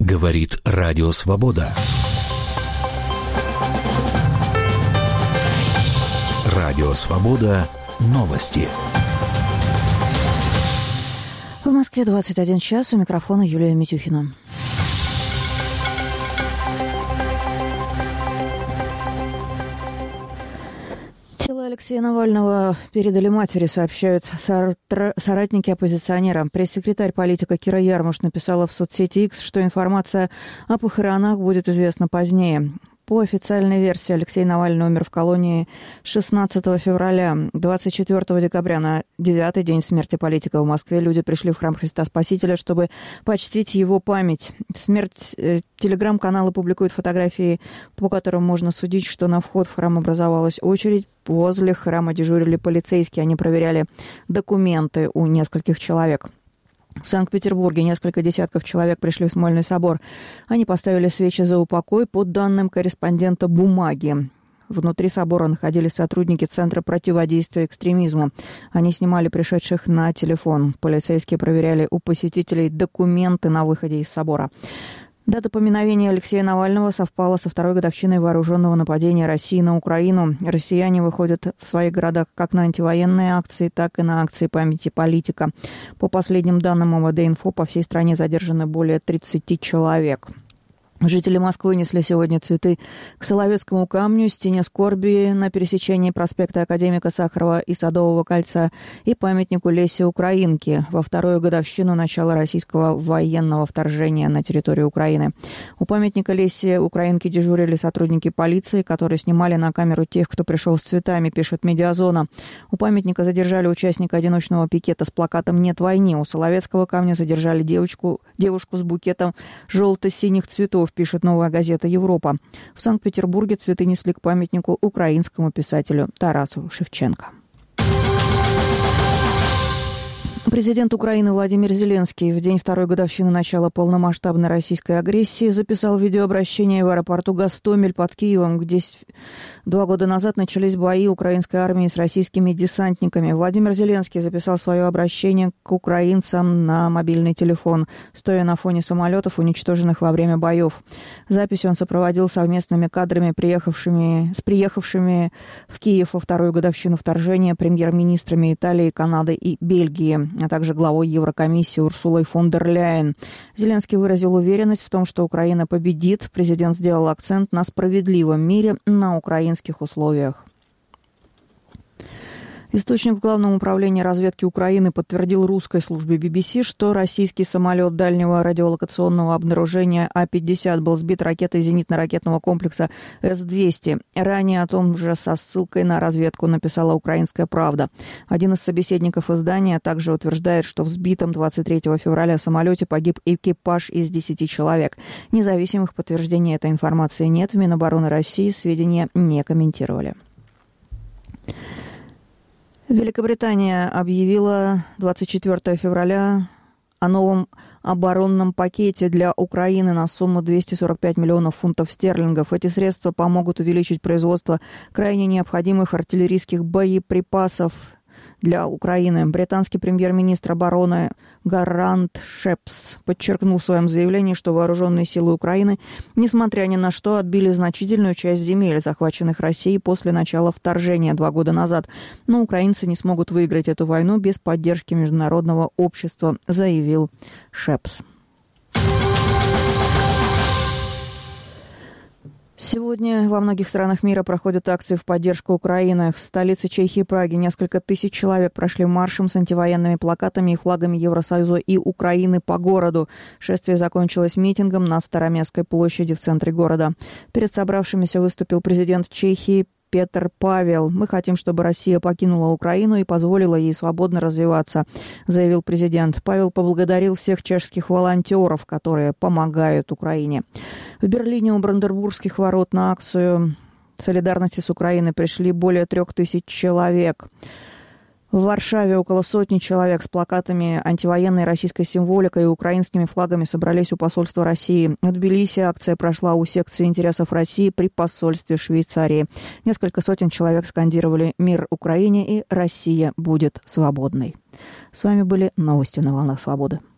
Говорит Радио Свобода. Радио Свобода. Новости. В Москве 21 час. У микрофона Юлия Митюхина. Тело Алексея Навального передали матери, сообщают соратники оппозиционера. Пресс-секретарь политика Кира Ярмуш написала в соцсети X, что информация о похоронах будет известна позднее. По официальной версии, Алексей Навальный умер в колонии 16 февраля. 24 декабря, на 9-й день смерти политика в Москве, люди пришли в храм Христа Спасителя, чтобы почтить его память. Телеграм-каналы публикуют фотографии, по которым можно судить, что на вход в храм образовалась очередь. Возле храма дежурили полицейские, они проверяли документы у нескольких человек. В Санкт-Петербурге несколько десятков человек пришли в Смольный собор. Они поставили свечи за упокой, по данным корреспондента «Бумаги». Внутри собора находились сотрудники Центра противодействия экстремизму. Они снимали пришедших на телефон. Полицейские проверяли у посетителей документы на выходе из собора. Дата поминовения Алексея Навального совпала со второй годовщиной вооруженного нападения России на Украину. Россияне выходят в своих городах как на антивоенные акции, так и на акции памяти политика. По последним данным МВД-инфо, по всей стране задержаны более 30 человек. Жители Москвы несли сегодня цветы к Соловецкому камню, стене скорби на пересечении проспекта Академика Сахарова и Садового кольца и памятнику Лесе Украинке во вторую годовщину начала российского военного вторжения на территорию Украины. У памятника Лесе Украинке дежурили сотрудники полиции, которые снимали на камеру тех, кто пришел с цветами, пишет «Медиазона». У памятника задержали участника одиночного пикета с плакатом «Нет войны». У Соловецкого камня задержали девушку с букетом желто-синих цветов, пишет «Новая газета Европа». В Санкт-Петербурге цветы несли к памятнику украинскому писателю Тарасу Шевченко. Президент Украины Владимир Зеленский в день второй годовщины начала полномасштабной российской агрессии записал видеообращение в аэропорту Гостомель под Киевом, где 2 года назад начались бои украинской армии с российскими десантниками. Владимир Зеленский записал свое обращение к украинцам на мобильный телефон, стоя на фоне самолетов, уничтоженных во время боев. Запись он сопроводил совместными кадрами, приехавшими в Киев во вторую годовщину вторжения премьер-министрами Италии, Канады и Бельгии, а также главой Еврокомиссии Урсулой фон дер Ляйен. Зеленский выразил уверенность в том, что Украина победит. Президент сделал акцент на справедливом мире на украинских условиях. Источник в Главном управлении разведки Украины подтвердил русской службе BBC, что российский самолет дальнего радиолокационного обнаружения А-50 был сбит ракетой зенитно-ракетного комплекса С-200. Ранее о том же со ссылкой на разведку написала «Украинская правда». Один из собеседников издания также утверждает, что в сбитом 23 февраля самолете погиб экипаж из 10 человек. Независимых подтверждений этой информации нет. В Минобороны России сведения не комментировали. Великобритания объявила 24 февраля о новом оборонном пакете для Украины на сумму 245 миллионов фунтов стерлингов. Эти средства помогут увеличить производство крайне необходимых артиллерийских боеприпасов для Украины. Британский премьер-министр обороны Гарант Шепс подчеркнул в своем заявлении, что вооруженные силы Украины, несмотря ни на что, отбили значительную часть земель, захваченных Россией после начала вторжения 2 года назад. Но украинцы не смогут выиграть эту войну без поддержки международного общества, заявил Шепс. Сегодня во многих странах мира проходят акции в поддержку Украины. В столице Чехии Праге несколько тысяч человек прошли маршем с антивоенными плакатами и флагами Евросоюза и Украины по городу. Шествие закончилось митингом на Староместской площади в центре города. Перед собравшимися выступил президент Чехии Петр Павел. «Мы хотим, чтобы Россия покинула Украину и позволила ей свободно развиваться», заявил президент. Павел поблагодарил всех чешских волонтеров, которые помогают Украине. В Берлине у Бранденбургских ворот на акцию солидарности с Украиной пришли более 3000 человек. В Варшаве около 100 человек с плакатами антивоенной российской символикой и украинскими флагами собрались у посольства России. В Тбилиси акция прошла у секции интересов России при посольстве Швейцарии. Несколько сотен человек скандировали «Мир Украине» и «Россия будет свободной». С вами были новости на волнах свободы.